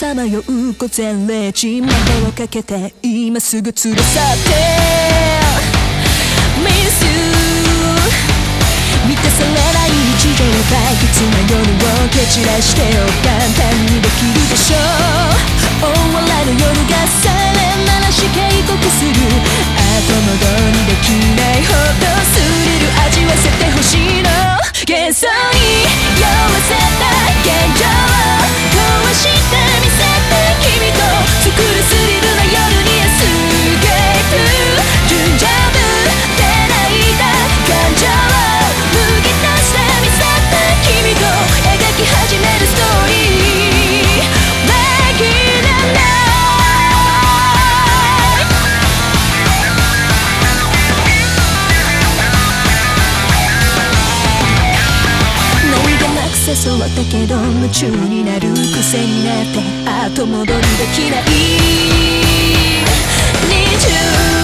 さまよう午前0時、魔法をかけて今すぐ連れ去って Miss you 満たされない日常の退屈な夜を蹴散らしてよ簡単にできるでしょう。終わらぬ夜がサイレン鳴らし警告する。後戻りできないほどスリル味わせてほしいの。幻想に酔わせた現状を壊してみせて君と作るスリルな夜にエスケープ純情ぶって泣いた感情を脱ぎ出してみせて君と描き始めるストーリー Make it a night 何気なく誘ったけど夢中になる癖になって後戻りできない日中